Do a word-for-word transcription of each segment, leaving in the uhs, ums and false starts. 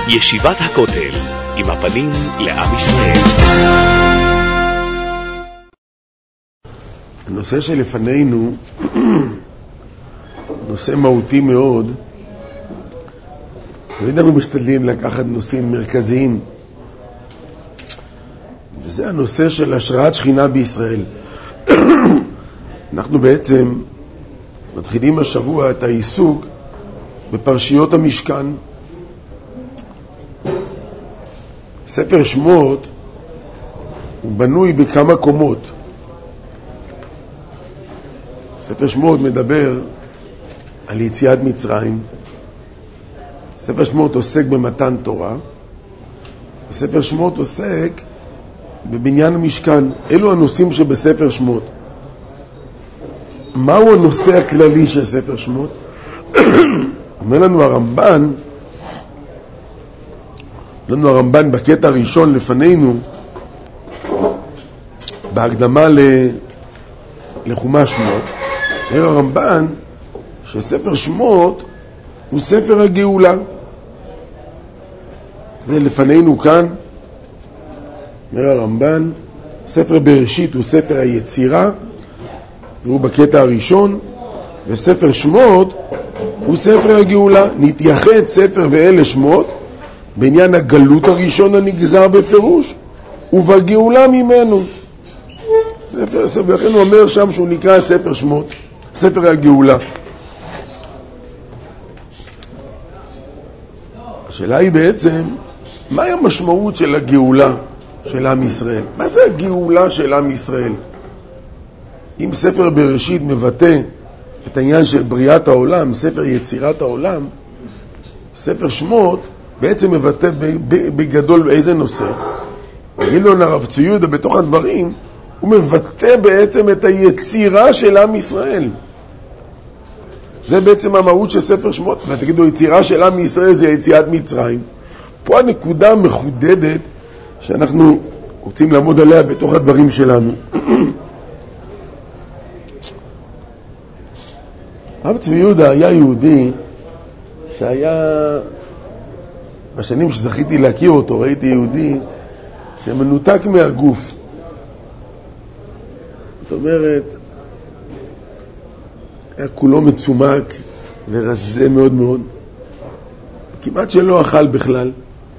ישיבת הכותל, עם הפנים לעם ישראל. הנושא שלפנינו, נושא מהותי מאוד. תמיד אנחנו משתדלים לקחת נושאים מרכזיים, וזה הנושא של השראת שכינה בישראל. אנחנו בעצם מתחילים השבוע את העיסוק בפרשיות המשכן. ספר שמות הוא בנוי בכמה קומות. ספר שמות מדבר על יציאת מצרים. ספר שמות עוסק במתן תורה. וספר שמות עוסק בבניין המשכן. אלו הנושאים שבספר שמות. מהו הנושא הכללי של ספר שמות? אומר לנו הרמב"ן, לנו הרמב"ן בקטע הראשון לפנינו, בהקדמה לחומש שמות, אומר הרמב"ן שספר שמות הוא ספר הגאולה. זה לפנינו כאן, אומר הרמב"ן, ספר בראשית הוא ספר היצירה, והוא בקטע הראשון, וספר שמות הוא ספר הגאולה. נתייחד ספר ואלה שמות בעניין הגלות הראשון הנגזר בפירוש, ובגאולה ממנו. ספר, ספר, לכן הוא אומר שם שהוא נקרא ספר שמות, ספר הגאולה. השאלה היא בעצם, מהי המשמעות של הגאולה של עם ישראל? מה זה הגאולה של עם ישראל? אם ספר בראשית מבטא את העניין של בריאת העולם, ספר יצירת העולם, ספר שמות בעצם מבטא בגדול באיזה נושא? יגיד לו הרב צבי יהודה בתוך הדברים, הוא מבטא בעצם את היצירה של עם ישראל. זה בעצם המהות של ספר שמות. ותגידו, יצירה של עם ישראל זה יציאת מצרים. פה הנקודה מחודדת שאנחנו רוצים לעמוד עליה בתוך הדברים שלנו. הרב צבי יהודה היה יהודי שהיה, בשנים שזכיתי להכיר אותו, ראיתי יהודי שמנותק מהגוף. זאת אומרת, היה כולו מצומק ורזה מאוד מאוד. כמעט שלא אכל בכלל.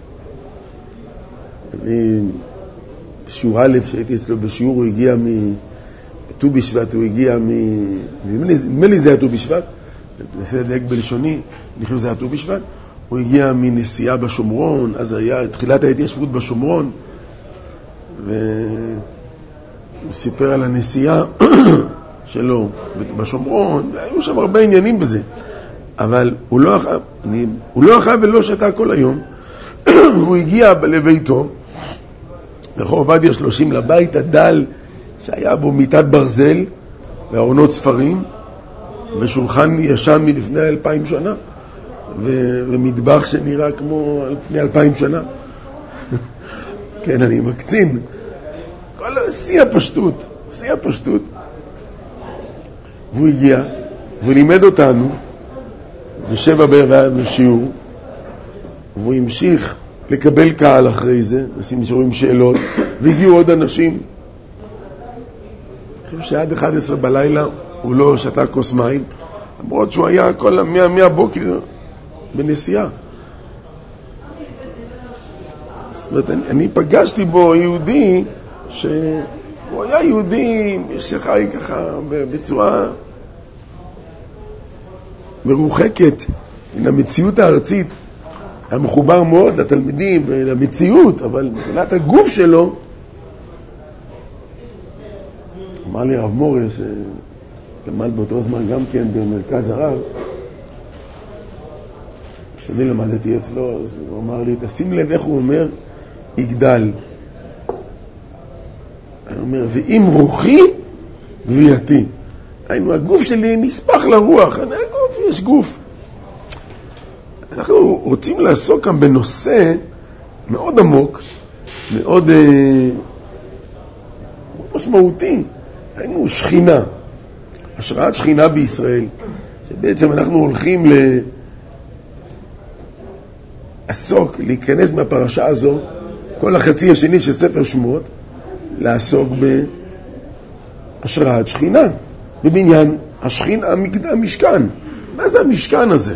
אני, בשיעור א' שהייתי אצלו בשיעור, הוא הגיע מט"ו בשבט, הוא הגיע מ... נדמה לי זה היה ט"ו בשבט, ננסה לדייק בלשוני, אני חושב שזה היה ט"ו בשבט. הוא הגיע מנסיעה בשומרון, אז היה תחילת ההתיישבות בשומרון, והוא סיפר על הנסיעה שלו בשומרון, והיו שם הרבה עניינים בזה. אבל הוא לא אכל, אני, הוא לא אכל ולא שתה כל היום. הוא הגיע לביתו, רחוב עובדיה שלושים, לבית הדל שהיה בו מיטת ברזל וארונות ספרים ושולחן ישן מלפני אלפיים שנה ו- ומטבח שנראה כמו לפני אלפיים שנה. כן, אני מקצין. כל שיא הפשטות, שיא הפשטות. והוא הגיע, והוא לימד אותנו בשבע בערב בשיעור, והוא המשיך לקבל קהל אחרי זה, אנשים נשארו עם שאלות, והגיעו עוד אנשים. אני חושב שעד אחת עשרה בלילה הוא לא שתה כוס מים, למרות שהוא היה כל מהבוקר בנסיעה. זאת אומרת, אני, אני פגשתי בו יהודי שהוא היה יהודי שחי ככה בצורה מרוחקת מן המציאות הארצית. היה מחובר מאוד לתלמידים ולמציאות, אבל מבחינת הגוף שלו, אמר לי רב מורה שלמד באותו זמן גם כן במרכז הרב, כשאני למדתי אצלו, אז הוא אמר לי, תשים לב איך הוא אומר, יגדל. הוא אומר, ואם רוחי גבייתי. היינו, הגוף שלי נספח לרוח, אני הגוף, יש גוף. אנחנו רוצים לעסוק כאן בנושא מאוד עמוק, מאוד אה, משמעותי. היינו שכינה, השראת שכינה בישראל, שבעצם אנחנו הולכים לעסוק, להיכנס מהפרשה הזו, כל החצי השני של ספר שמות, לעסוק בהשראת שכינה, בבניין השכינה, המשכן. מה זה המשכן הזה?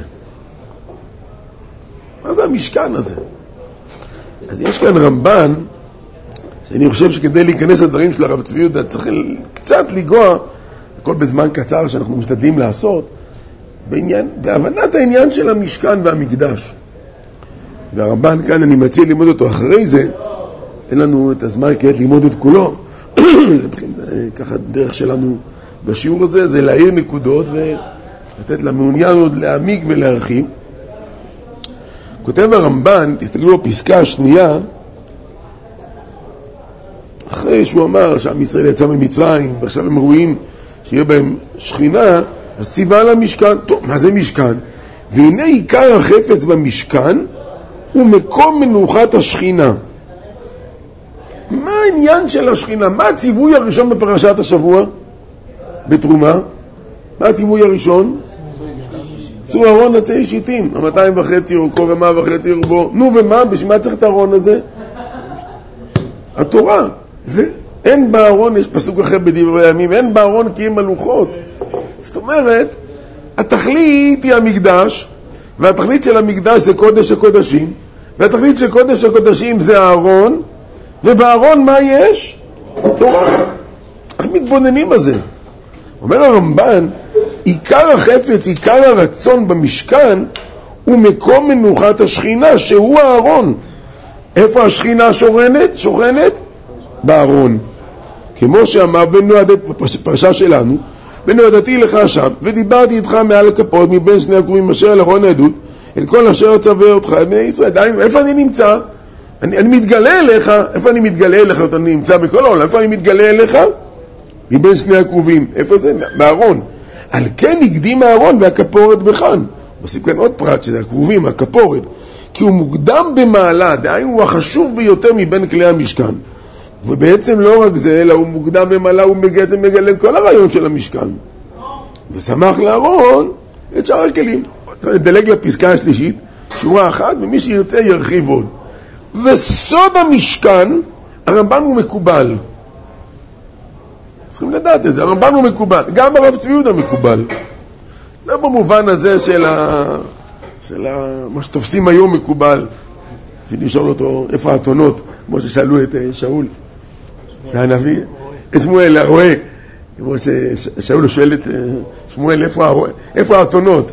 מה זה המשכן הזה? אז יש כאן רמב"ן, שאני חושב שכדי להיכנס לדברים של הרב צבי יהודה, צריך קצת לגוע, הכל בזמן קצר שאנחנו משתדלים לעשות, בעניין, בהבנת העניין של המשכן והמקדש. והרמב"ן כאן, אני מציע ללמוד אותו אחרי זה, אין לנו את הזמן כעת ללמוד את כולו, זה ככה דרך שלנו בשיעור הזה, זה להעיר נקודות ולתת למעוניין עוד להעמיק ולהרחיב. כותב הרמב"ן, תסתכלו בפסקה השנייה, אחרי שהוא אמר שעם ישראל יצא ממצרים, ועכשיו הם רואים שיהיה בהם שכינה, אז ציווה למשכן. טוב, מה זה משכן? והנה עיקר החפץ במשכן הוא מקום מנוחת השכינה. מה העניין של השכינה? מה הציווי הראשון בפרשת השבוע? בתרומה? מה הציווי הראשון? צאו ארון עצי שיטים, המאתיים וחצי אורכו ומה וחצי רובו. נו ומה? בשביל מה צריך את הארון הזה? התורה. זה, אין בארון, יש פסוק אחר בדברי הימים, אין בארון כי הם מלוכות. זאת אומרת, התכלית היא המקדש, והתכלית של המקדש זה קודש הקודשים, והתכלית של קודש הקודשים זה הארון, ובארון מה יש? תורה. איך מתבוננים בזה? אומר הרמב"ן, עיקר החפץ, עיקר הרצון במשכן, הוא מקום מנוחת השכינה, שהוא הארון. איפה השכינה שוכנת? שוכנת? בארון. כמו שאמר, ונועדת, בפרשה שלנו, ונועדתי לך שם, ודיברתי איתך מעל הכפות, מבין שני הקרובים אשר על ארון העדות, את כל אשר צווה אותך, בני ישראל. דיים, איפה אני נמצא? אני, אני מתגלה אליך, איפה אני מתגלה אליך? אני נמצא בכל העולם, איפה אני מתגלה אליך? מבין שני הקרובים. איפה זה? בארון. על כן הקדים הארון והכפורת בכאן. עושים כאן עוד פרט, שזה הקרובים, הכפורת. כי הוא מוקדם במעלה, דהיינו הוא החשוב ביותר מבין כלי המשכן. ובעצם לא רק זה, אלא הוא מוקדם במעלה, הוא בעצם מגלה את כל הרעיון של המשכן. ושמח לארון את שאר הכלים. נדלג לפסקה השלישית, שורה אחת, ומי שירצה ירחיב עוד. וסוד המשכן, הרמב"ן הוא מקובל. צריכים לדעת את זה, הרמב"ן הוא מקובל. גם הרב צבי יהודה מקובל. לא במובן הזה של, ה... של ה... מה שתופסים היום מקובל. אפילו לשאול אותו איפה האתונות, כמו ששאלו את שאול. שהנביא, את שמואל, הרואה. כמו ששאול שואל את שמואל, איפה האתונות?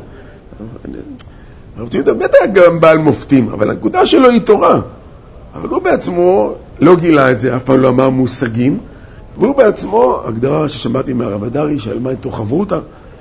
הרב צבי יהודה בטח גם בעל מופתים, אבל הנקודה שלו היא תורה. אבל הוא בעצמו לא גילה את זה, אף פעם לא אמר מושגים, והוא בעצמו, הגדרה ששמעתי מהרב הדרי, שאלמה איתו חברותה,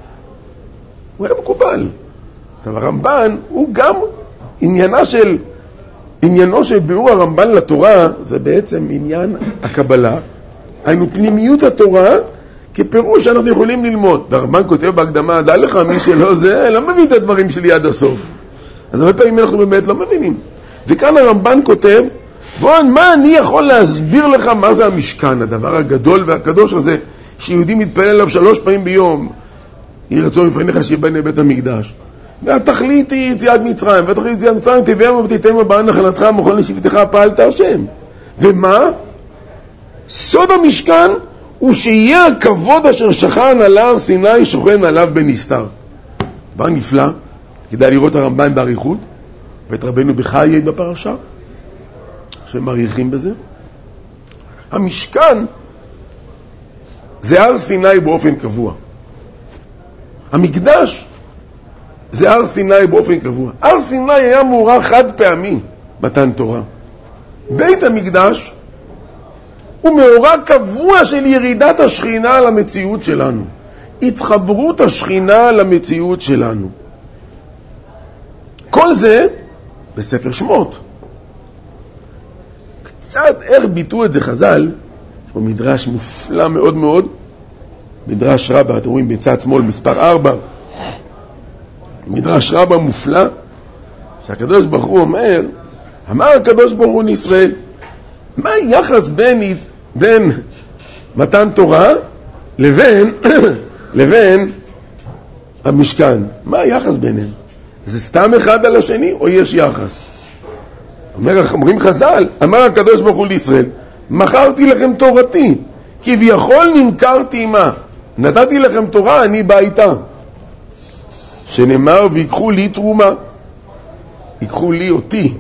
הוא היה מקובל. עכשיו הרמב"ן הוא גם עניינה של, עניינו של ביאור הרמב"ן לתורה, זה בעצם עניין הקבלה, היינו פנימיות התורה, כפירוש שאנחנו יכולים ללמוד. והרמב"ן כותב בהקדמה, דע לך מי שלא זה, לא מבין את הדברים שלי עד הסוף. אז הרבה פעמים אנחנו באמת לא מבינים. וכאן הרמב"ן כותב, בוא, מה אני יכול להסביר לך מה זה המשכן, הדבר הגדול והקדוש הזה, שיהודי מתפלל עליו שלוש פעמים ביום, יהי רצון לפניך שיבנה בית המקדש. והתכלית היא יציאת מצרים, והתכלית יציאת מצרים, תביאם ותיתן בבעל נחלתך, מוכן לשבטך, פעלת השם. ומה? סוד המשכן הוא שיהיה הכבוד אשר שכן על הר סיני, שוכן עליו בנסתר. דבר נפלא, כדאי לראות הרמב"ן באריכות, ואת רבנו בחיי בפרשה, שמעריכים בזה. המשכן זה הר סיני באופן קבוע. המקדש זה הר סיני באופן קבוע. הר סיני היה מאורע חד פעמי מתן תורה. בית המקדש הוא מאורע קבוע של ירידת השכינה למציאות שלנו. התחברות השכינה למציאות שלנו. כל זה בספר שמות. קצת איך ביטו את זה חז"ל, יש פה מדרש מופלא מאוד מאוד, מדרש רבה, אתם רואים בצד שמאל מספר ארבע, מדרש רבה מופלא, שהקדוש ברוך הוא אומר, אמר הקדוש ברוך הוא לישראל, מה היחס בין, בין מתן תורה לבין, לבין המשכן? מה היחס ביניהם? זה סתם אחד על השני או יש יחס? אומר, אומרים חז"ל, אמר הקדוש ברוך הוא לישראל, מכרתי לכם תורתי, כביכול נמכרתי עמה, נתתי לכם תורה, אני בא איתה. שנאמר, ויקחו לי תרומה, ייקחו לי אותי.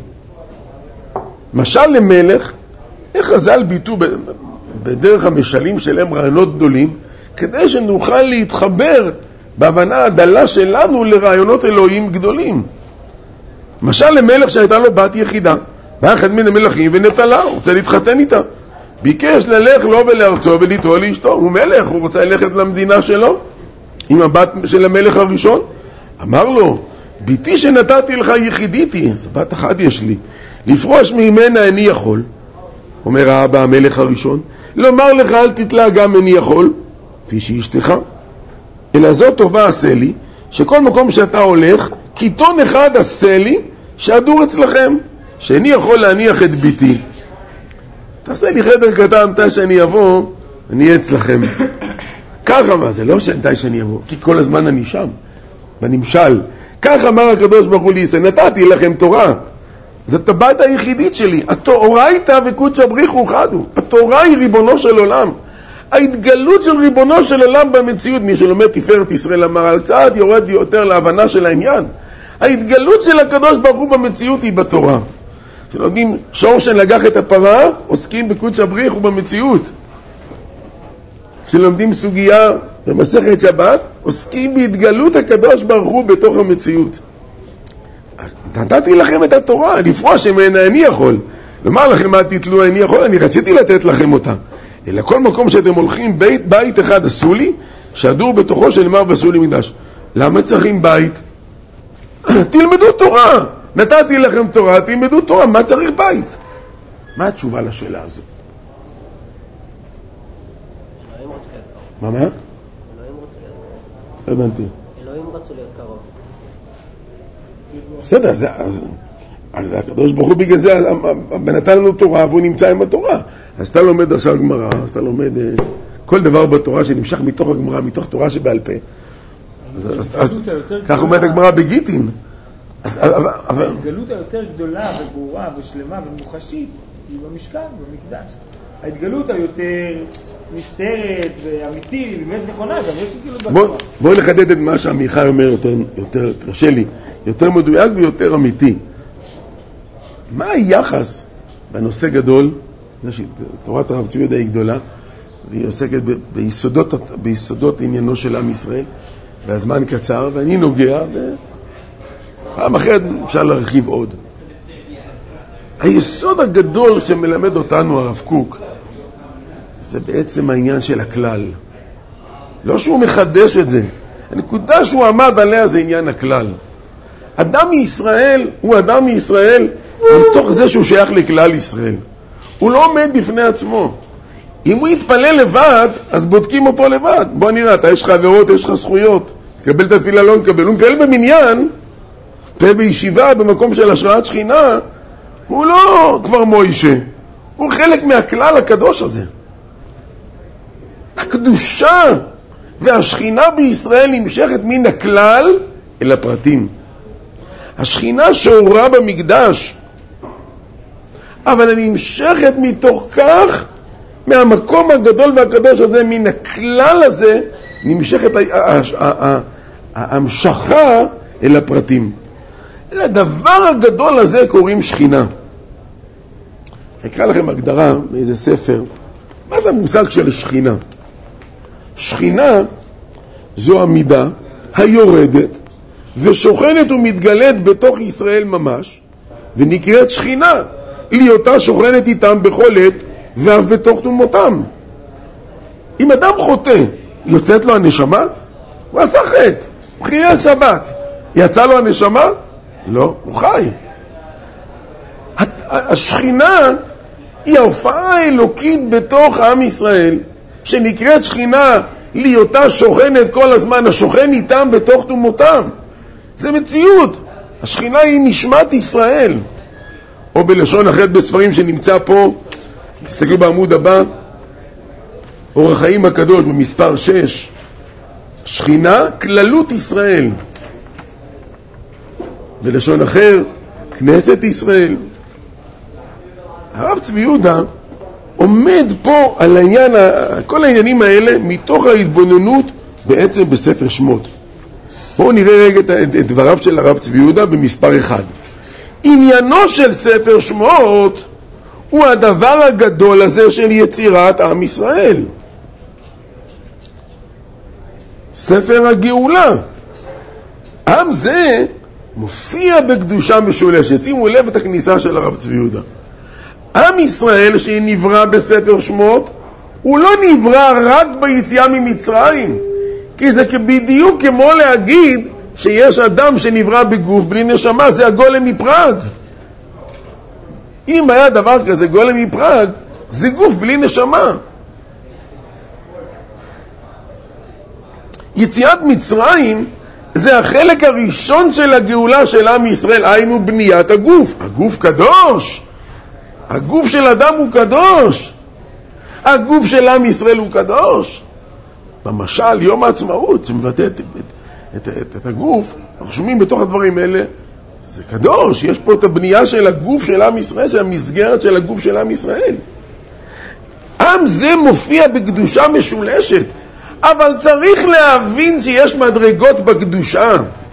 משל למלך, איך חז"ל ביטו בדרך המשלים שלהם רעיונות גדולים, כדי שנוכל להתחבר בהבנה הדלה שלנו לרעיונות אלוהים גדולים. משל למלך שהייתה לו בת יחידה, בא אחד מן המלכים ונטלה, הוא רוצה להתחתן איתה. ביקש ללך לו ולארצו ולתרוא לאשתו. הוא מלך, הוא רוצה ללכת למדינה שלו, עם הבת של המלך הראשון. אמר לו, ביתי שנתתי לך יחידיתי, זו בת אחת יש לי, לפרוש ממנה איני יכול. אומר האבא המלך הראשון, לומר לך אל תתלה גם איני יכול, כפי שאשתך. אלא זאת טובה עשה לי, שכל מקום שאתה הולך, כיתון אחד עשה לי, שאדור אצלכם, שאיני יכול להניח את ביתי. תעשה לי חדר קטן, מתי שאני אבוא, אני אהיה אצלכם. ככה מה, זה לא שמתי שאני אבוא, כי כל הזמן אני שם, בנמשל. כך אמר הקדוש ברוך הוא לישראל, נתתי לכם תורה. זאת הבת היחידית שלי. התאורייתא וקודשא בריחו חדו. התורה היא ריבונו של עולם. ההתגלות של ריבונו של עולם במציאות, מי שלומד תפארת ישראל אמר על צעד, יורד יותר להבנה של העניין. ההתגלות של הקדוש ברוך הוא במציאות היא בתורה. כשלומדים שור שנגח את הפרה, עוסקים בקודשא בריחו במציאות. כשלומדים סוגיה במסכת שבת, עוסקים בהתגלות הקדוש ברוך הוא בתוך המציאות. נתתי לכם את התורה, לפרוש ממנה איני יכול. לומר לכם אל תתלו איני יכול, אני רציתי לתת לכם אותה. אלא כל מקום שאתם הולכים, בית, בית אחד עשו לי, שהדור בתוכו שנאמר ועשו לי מקדש. למה צריכים בית? תלמדו תורה. נתתי לכם תורה, תלמדו תורה. מה צריך בית? מה התשובה לשאלה הזו? מה מה? אלוהים רוצה להיות קרוב. לא הבנתי. אלוהים רצו להיות קרוב. בסדר, אז, אז, אז הקדוש ברוך הוא בגלל זה נתן לנו תורה והוא נמצא עם התורה. אז אתה לומד עכשיו גמרא, אז אתה לומד כל דבר בתורה שנמשך מתוך הגמרא, מתוך תורה שבעל פה. כך אומרת הגמרא בגיטין. ההתגלות היותר גדולה וברורה ושלמה ומוחשית היא במשכן, במקדש. ההתגלות היותר נסתרת ואמיתית, באמת נכונה, גם יש התגלות בתורה. בואו נחדד את מה שעמיחי אומר יותר קשה לי, יותר מדויק ויותר אמיתי. מה היחס בנושא גדול, זה שתורת הרב צבי יהודה היא גדולה, והיא עוסקת ביסודות, ביסודות עניינו של עם ישראל, והזמן קצר, ואני נוגע, ופעם אחרת אפשר להרחיב עוד. היסוד הגדול שמלמד אותנו הרב קוק, זה בעצם העניין של הכלל. לא שהוא מחדש את זה. הנקודה שהוא עמד עליה זה עניין הכלל. אדם מישראל הוא אדם מישראל מתוך זה שהוא שייך לכלל ישראל. הוא לא עומד בפני עצמו. אם הוא יתפלל לבד, אז בודקים אותו לבד. בוא נראה, אתה יש לך עבירות, יש לך זכויות. תקבל את התפילה, לא נקבל. הוא מקבל במניין, פה בישיבה, במקום של השראת שכינה, הוא לא כבר מוישה. הוא חלק מהכלל הקדוש הזה. הקדושה והשכינה בישראל נמשכת מן הכלל אל הפרטים. השכינה שאורה במקדש, אבל אני נמשכת מתוך כך, מהמקום הגדול והקדוש הזה, מן הכלל הזה, נמשכת ההמשכה אל הפרטים. לדבר הגדול הזה קוראים שכינה. אקרא לכם הגדרה מאיזה ספר. מה זה המושג של שכינה? שכינה זו המידה היורדת ושוכנת ומתגלית בתוך ישראל ממש, ונקראת שכינה, להיותה שוכנת איתם בכל עת ואף בתוך תומותם. אם אדם חוטא, יוצאת לו הנשמה? הוא עשה חטא, הוא חייל שבת. יצא לו הנשמה? לא, הוא חי. השכינה היא ההופעה האלוקית בתוך עם ישראל, שנקראת שכינה, להיותה שוכנת כל הזמן, השוכן איתם בתוך תומותם. זה מציאות. השכינה היא נשמת ישראל. או בלשון אחרת בספרים שנמצא פה, תסתכלו בעמוד הבא, אור החיים הקדוש במספר שש, שכינה, כללות ישראל. בלשון אחר, כנסת ישראל. הרב צבי יהודה עומד פה על העניין, כל העניינים האלה מתוך ההתבוננות בעצם בספר שמות. בואו נראה רגע את דבריו של הרב צבי יהודה במספר אחד. עניינו של ספר שמות הוא הדבר הגדול הזה של יצירת עם ישראל. ספר הגאולה. עם זה מופיע בקדושה משולשת. שימו לב את הכניסה של הרב צבי יהודה. עם ישראל שנברא בספר שמות, הוא לא נברא רק ביציאה ממצרים, כי זה בדיוק כמו להגיד שיש אדם שנברא בגוף בלי נשמה, זה הגולם מפראג. אם היה דבר כזה גולם מפראג, זה גוף בלי נשמה. יציאת מצרים זה החלק הראשון של הגאולה של עם ישראל, היינו בניית הגוף. הגוף קדוש, הגוף של אדם הוא קדוש, הגוף של עם ישראל הוא קדוש. במשל יום העצמאות שמבטא את, את, את, את הגוף, אנחנו שומעים בתוך הדברים האלה, זה קדוש, יש פה את הבנייה של הגוף של עם ישראל, של המסגרת של הגוף של עם ישראל. עם זה מופיע בקדושה משולשת, אבל צריך להבין שיש מדרגות בקדושה.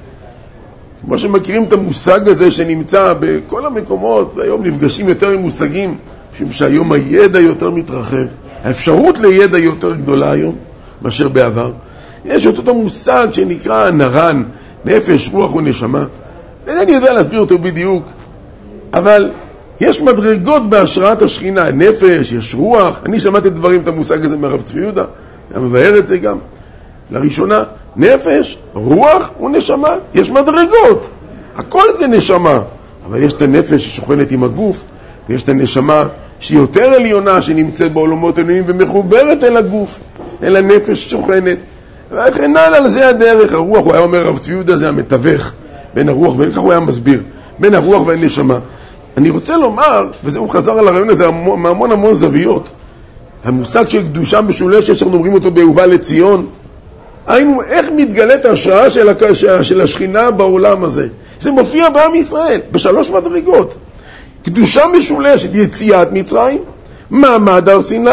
כמו שמכירים את המושג הזה שנמצא בכל המקומות, והיום נפגשים יותר עם מושגים, משום שהיום הידע יותר מתרחב, האפשרות לידע יותר גדולה היום מאשר בעבר. יש אותו מושג שנקרא נרן, נפש, רוח ונשמה. אני יודע להסביר אותו בדיוק, אבל יש מדרגות בהשראת השכינה, נפש, יש רוח. אני שמעתי את דברים, את המושג הזה מהרב צבי יהודה, אני מבאר את זה גם. לראשונה, נפש, רוח ונשמה, יש מדרגות. הכל זה נשמה, אבל יש את הנפש ששוכנת עם הגוף, ויש את הנשמה שהיא יותר עליונה, שנמצאת בעולמות עליונים ומחוברת אל הגוף, אל הנפש ששוכנת. וכן על זה הדרך. הרוח, הוא היה אומר, הרב צבי יהודה זה המתווך בין הרוח, וכך הוא היה מסביר, בין הרוח והנשמה. אני רוצה לומר, וזה הוא חזר על הרעיון הזה מהמון המון זוויות, המושג של קדושה משולשת שאנחנו אומרים אותו ביובל לציון, היינו איך מתגלית ההשראה של, של השכינה בעולם הזה. זה מופיע בעם ישראל בשלוש מדרגות: קדושה משולשת, יציאת מצרים, מעמד הר סיני,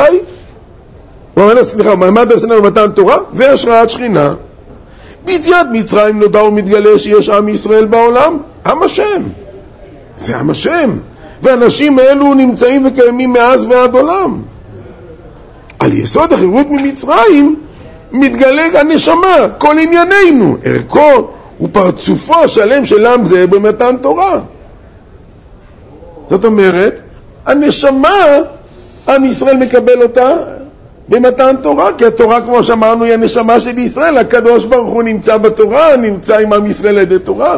סליחה, מעמד הר סיני ומתן תורה, והשראת שכינה. ביציאת מצרים נודע ומתגלה שיש עם ישראל בעולם, עם השם. זה עם השם, ואנשים האלו נמצאים וקיימים מאז ועד עולם. על יסוד החירות ממצרים מתגלה הנשמה, כל ענייננו, ערכו ופרצופו השלם של עם זה במתן תורה. זאת אומרת, הנשמה, עם ישראל מקבל אותה במתן תורה, כי התורה, כמו שאמרנו, היא הנשמה של ישראל. הקדוש ברוך הוא נמצא בתורה, נמצא עם עם ישראל לידי תורה.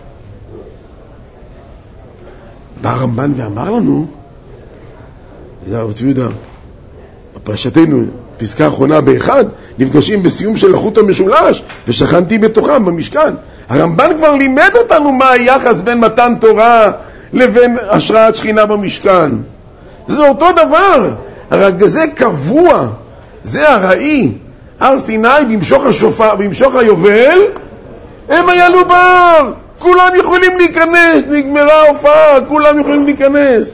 בא הרמב"ן ואמר לנו, זה הרב צבי יהודה, בפרשתנו, פסקה האחרונה באחד, נפגשים בסיום של החוט המשולש, ושכנתי בתוכם במשכן. הרמב"ן כבר לימד אותנו מה היחס בין מתן תורה לבין השראת שכינה במשכן. זה אותו דבר, רק זה קבוע, זה הראי. הר סיני במשוך השופר, במשוך היובל, הם היו בהר, כולם יכולים להיכנס, נגמרה ההופעה, כולם יכולים להיכנס.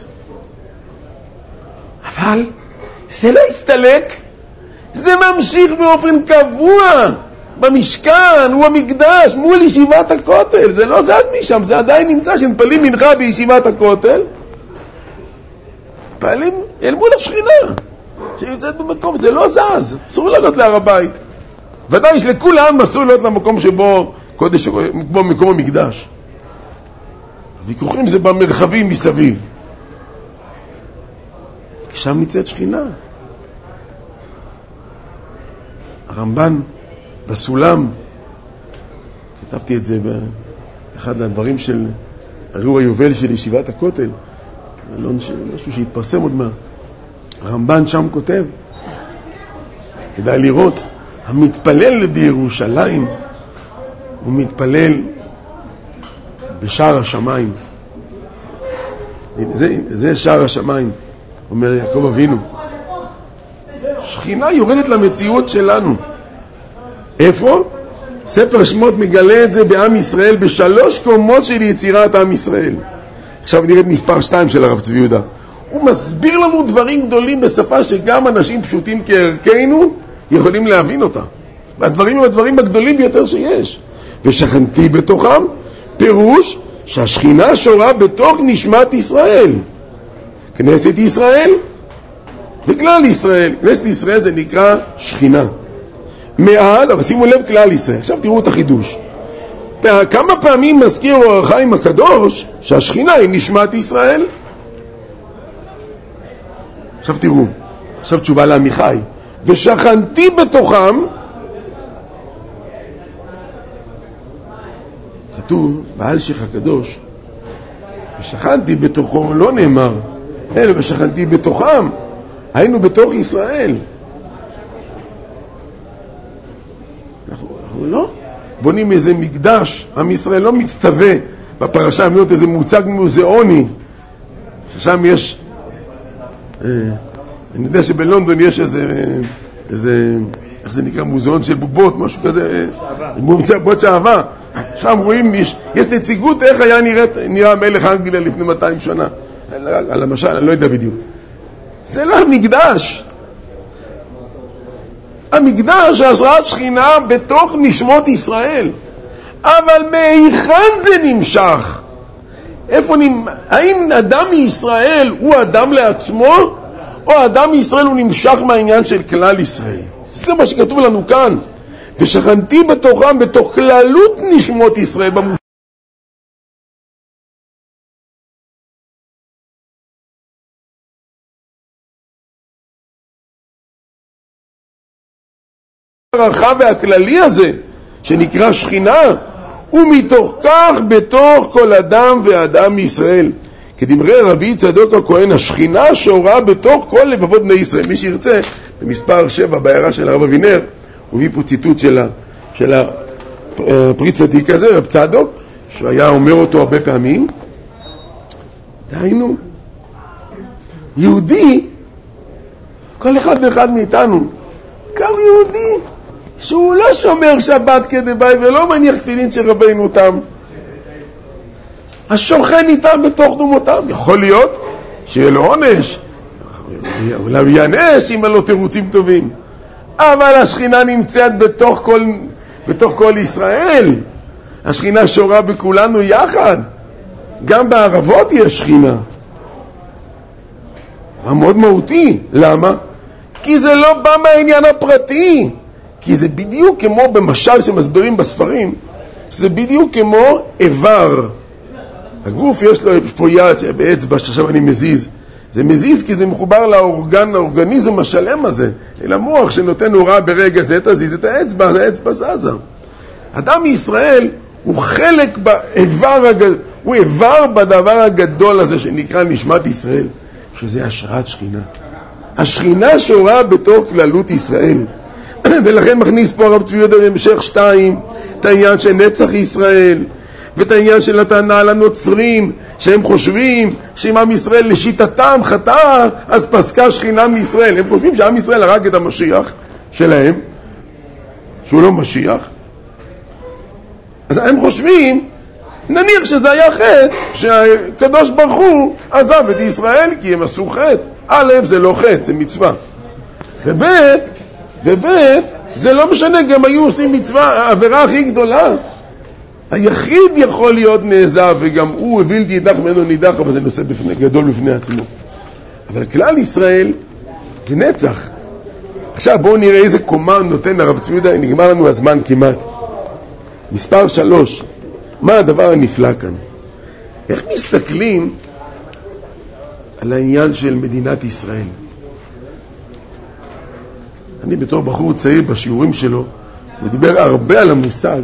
אבל זה לא הסתלק, זה ממשיך באופן קבוע במשכן, הוא המקדש, מול ישיבת הכותל. זה לא זז משם, זה עדיין נמצא. שנפלים מנחה בישיבת הכותל, פעלים אל מול השכינה שנמצאת במקום, זה לא זז, אסור לעלות להר הבית. ודאי שלכולם אסור לעלות למקום שבו קודש, כמו מקום המקדש. הוויכוחים זה במרחבים מסביב, שם נמצאת שכינה. הרמב"ן בסולם, כתבתי את זה באחד הדברים של אירוע היובל של ישיבת הכותל, משהו שהתפרסם עוד מה. הרמב"ן שם כותב, כדאי לראות, המתפלל בירושלים הוא מתפלל בשער השמיים. זה, זה שער השמיים, אומר יעקב אבינו. שכינה יורדת למציאות שלנו. איפה? ספר שמות מגלה את זה בעם ישראל בשלוש קומות של יצירת עם ישראל. עכשיו נראה את מספר שתיים של הרב צבי יהודה. הוא מסביר לנו דברים גדולים בשפה שגם אנשים פשוטים כערכנו יכולים להבין אותה. והדברים הם הדברים הגדולים ביותר שיש. ושכנתי בתוכם, פירוש שהשכינה שורה בתוך נשמת ישראל. כנסת ישראל וכלל ישראל. כנסת ישראל זה נקרא שכינה. מעל, אבל שימו לב כלל ישראל. עכשיו תראו את החידוש. כמה פעמים מזכיר אור החיים הקדוש שהשכינה היא נשמת ישראל? עכשיו תראו, עכשיו תשובה לעמיחי. ושכנתי בתוכם, כתוב בעל שיח הקדוש, ושכנתי בתוכו, לא נאמר, אלא ושכנתי בתוכם, היינו בתוך ישראל. אנחנו, אנחנו לא בונים איזה מקדש, עם ישראל לא מצטווה בפרשה המיות איזה מוצג מוזיאוני, ששם יש, אה, אני יודע שבלונדון יש איזה, איזה, איך זה נקרא, מוזיאון של בובות, משהו כזה, בובות שעבה. שם רואים, יש, יש נציגות איך היה נראית, נראה מלך אנגליה לפני מאתיים שנה. על המשל, אני לא יודע בדיוק. זה לא המקדש. המקדש עזרה שכינה בתוך נשמות ישראל. אבל מהיכן זה נמשך? איפה נמשך? האם אדם מישראל הוא אדם לעצמו, או אדם מישראל הוא נמשך מהעניין של כלל ישראל? זה מה שכתוב לנו כאן. ושכנתי בתוכם, בתוך כללות נשמות ישראל, במושג הרחב והכללי הזה, שנקרא שכינה, ומתוך כך בתוך כל אדם ואדם מישראל. כדברי רבי צדוק הכהן, השכינה שורה בתוך כל לבבות בני ישראל. מי שירצה, במספר שבע, בהערה של הרב אבינר, הוא הביא פה ציטוט של, של הפרי צדיק הזה, רב צדוק, שהוא היה אומר אותו הרבה פעמים. דהיינו, יהודי, כל אחד ואחד מאיתנו, גם יהודי, שהוא לא שומר שבת כדבעי ולא מניח תפילין של רבינו תם, השוכן איתם בתוך דומותם. יכול להיות שיהיה לו עונש, אולי הוא יענש אם אין לו תירוצים טובים, אבל השכינה נמצאת בתוך כל, בתוך כל ישראל. השכינה שורה בכולנו יחד. גם בערבות יש שכינה. מאוד מהותי. למה? כי זה לא בא מהעניין הפרטי. כי זה בדיוק כמו במשל שמסבירים בספרים, זה בדיוק כמו איבר. הגוף יש לו יש פה יד באצבע שעכשיו אני מזיז. זה מזיז כי זה מחובר לאורגן, לאורגניזם השלם הזה, אל המוח שנותן הוראה ברגע זה, תזיז את האצבע, זה האצבע זזה. אדם מישראל הוא חלק באיבר הגדול, הוא איבר בדבר הגדול הזה שנקרא נשמת ישראל, שזה השראת שכינה. השכינה שורה בתוך כללות ישראל. ולכן מכניס פה הרב צבי יהודה במשך שתיים את העניין של נצח ישראל, ואת העניין של הטענה על הנוצרים, שהם חושבים שאם עם ישראל לשיטתם חטא, אז פסקה שכינה מישראל. הם חושבים שעם ישראל הרג את המשיח שלהם, שהוא לא משיח. אז הם חושבים, נניח שזה היה חטא, שהקדוש ברוך הוא עזב את ישראל כי הם עשו חטא. א', זה לא חטא, זה מצווה. וב', וב', זה לא משנה, גם היו עושים מצווה, העבירה הכי גדולה. היחיד יכול להיות נעזב, וגם הוא הביל תידח ממנו נידח, אבל זה נושא בפני, גדול בפני עצמו. אבל כלל ישראל זה נצח. עכשיו בואו נראה איזה קומה נותן הרב צבי יהודה, נגמר לנו הזמן כמעט. מספר שלוש, מה הדבר הנפלא כאן? איך מסתכלים על העניין של מדינת ישראל? אני בתור בחור צעיר בשיעורים שלו, מדבר הרבה על המושג.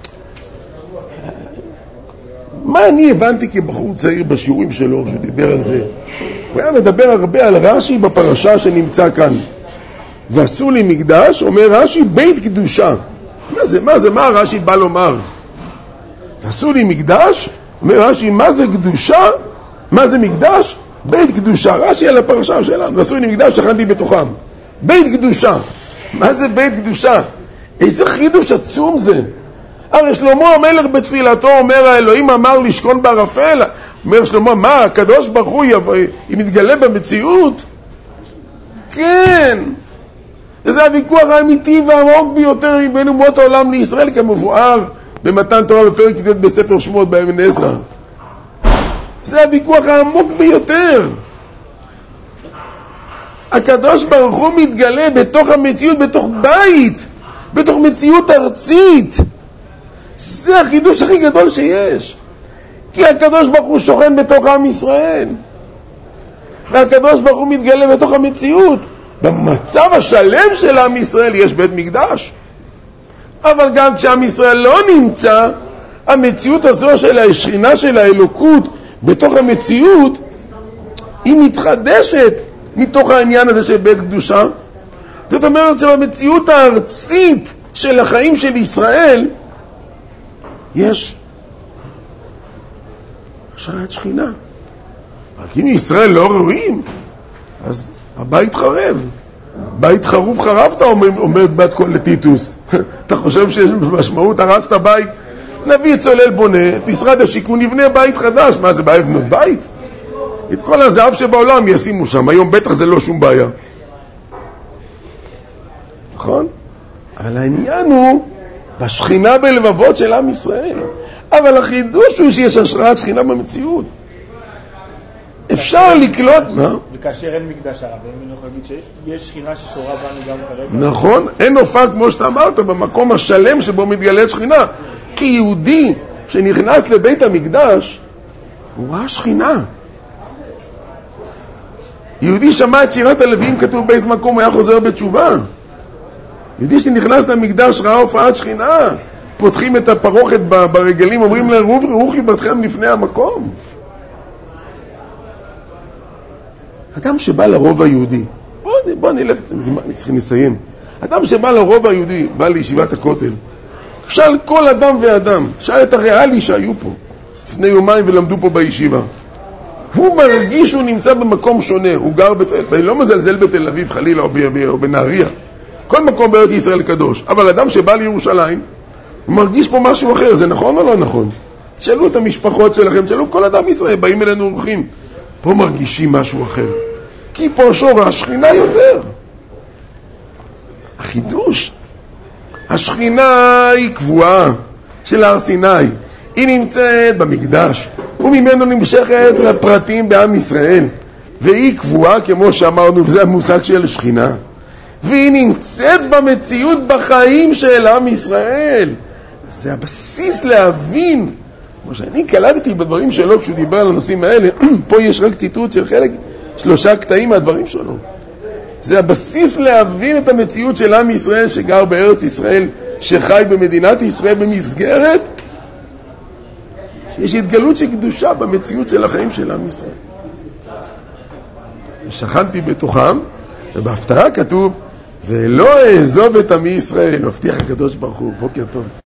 מה אני הבנתי כבחור צעיר בשיעורים שלו שדיבר על זה? הוא היה מדבר הרבה על רש"י בפרשה שנמצא כאן. ועשו לי מקדש, אומר רש"י, בית קדושה. מה זה? מה זה? מה רש"י בא לומר? ועשו לי מקדש, אומר רש"י, מה זה קדושה? מה זה מקדש? בית קדושה. רש"י על הפרשה שלנו. ועשו לי מקדש, שכנתי בתוכם. בית קדושה. מה זה בית קדושה? איזה חידוש עצום זה. הרי שלמה המלך בתפילתו אומר, האלוהים אמר לשכון בערפל, אומר שלמה, מה, הקדוש ברוך הוא מתגלה במציאות? כן. וזה הוויכוח האמיתי והעמוק ביותר בין אומות העולם לישראל, כמבואר במתן תורה בפרק י' בספר שמות באבן עזרא. זה הוויכוח העמוק ביותר. הקדוש ברוך הוא מתגלה בתוך המציאות, בתוך בית, בתוך מציאות ארצית. זה החידוש הכי גדול שיש. כי הקדוש ברוך הוא שוכן בתוך עם ישראל. והקדוש ברוך הוא מתגלה בתוך המציאות. במצב השלם של עם ישראל יש בית מקדש. אבל גם כשעם ישראל לא נמצא, המציאות הזו של השכינה של האלוקות בתוך המציאות, היא מתחדשת מתוך העניין הזה של בית קדושה. זאת אומרת שבמציאות הארצית של החיים של ישראל, יש השראת שכינה. רק אם ישראל לא ראויים, אז הבית חרב. בית חרוב חרבת, אומרת בת קול לטיטוס. אתה חושב שיש משמעות, הרסת בית? נביא צולל בונה, משרד השיכון יבנה בית חדש. מה זה בעיה לבנות בית? את כל הזהב שבעולם ישימו שם. היום בטח זה לא שום בעיה. נכון? אבל העניין הוא בשכינה בלבבות של עם ישראל. אבל החידוש הוא שיש השראת שכינה במציאות. אפשר לקלוט, מה? וכאשר אין מקדש הרב, אני יכול להגיד שיש שכינה ששורה בנו גם כרגע. נכון, אין הופעה כמו שאתה אמרת, במקום השלם שבו מתגלית שכינה. כי יהודי שנכנס לבית המקדש, הוא ראה שכינה. יהודי שמע את שירת הלוויים, כתוב בית מקום, הוא היה חוזר בתשובה. יהודי שנכנס למקדש ראה הופעת שכינה. פותחים את הפרוכת ברגלים, אומרים להם, רוחי בתכם לפני המקום. אדם שבא לרוב היהודי, בוא, בוא נלך, אני צריכים לסיים. אדם שבא לרוב היהודי, בא לישיבת הכותל, שאל כל אדם ואדם, שאל את הריאלי שהיו פה, לפני יומיים ולמדו פה בישיבה. הוא מרגיש שהוא נמצא במקום שונה, הוא גר בתל, אני לא מזלזל בתל אביב חלילה או, או בנהריה, כל מקום בארץ ישראל קדוש, אבל אדם שבא לירושלים, הוא מרגיש פה משהו אחר, זה נכון או לא נכון? תשאלו את המשפחות שלכם, תשאלו כל אדם ישראל, באים אלינו אורחים, פה מרגישים משהו אחר. כי פה שור השכינה יותר. החידוש. השכינה היא קבועה של הר סיני. היא נמצאת במקדש. וממנו נמשכת לפרטים בעם ישראל. והיא קבועה, כמו שאמרנו, וזה המושג של שכינה. והיא נמצאת במציאות בחיים של עם ישראל. זה הבסיס להבין. כמו שאני קלטתי בדברים שלו כשהוא דיבר על הנושאים האלה, פה יש רק ציטוט של חלק, שלושה קטעים מהדברים שלו. זה הבסיס להבין את המציאות של עם ישראל שגר בארץ ישראל, שחי במדינת ישראל במסגרת, שיש התגלות של קדושה במציאות של החיים של עם ישראל. ושכנתי בתוכם, ובהפטרה כתוב, ולא אעזוב את עמי ישראל, מבטיח הקדוש ברוך הוא. בוקר טוב.